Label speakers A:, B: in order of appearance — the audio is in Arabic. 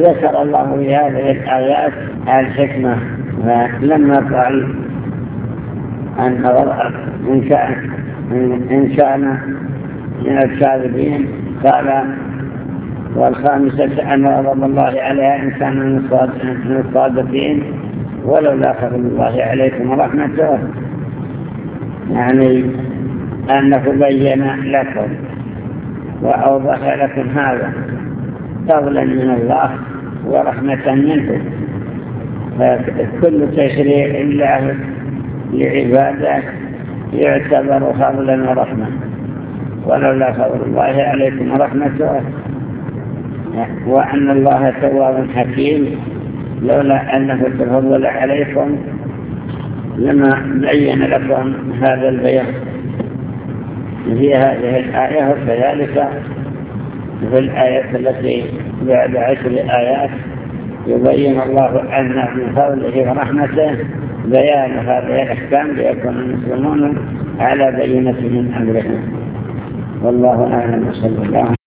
A: فذكر الله في هذه الآيات الحكمة. لما قال أن إن كان من الكاذبين قال والخامسة أن غضب الله عليها إن كان من الصادقين ولولا فضل الله عليكم ورحمته، يعني أنه بين لكم وأوضح لكم هذا فضلا من الله ورحمة منه. فكل تشريع الله لعباده يعتبر فضلا ورحمة، ولولا فضل الله عليكم ورحمته وأن الله تواب حكيم لولا أنه تفضل عليكم لما بين لكم هذا البيان في هذه الآية. وكذلك في الآية التي بعد 10 آيات يبين الله أن من فضله ورحمته بيان هذه الأحكام ليكون المسلمون على بينة من أمرهم. والله أعلم. صلى الله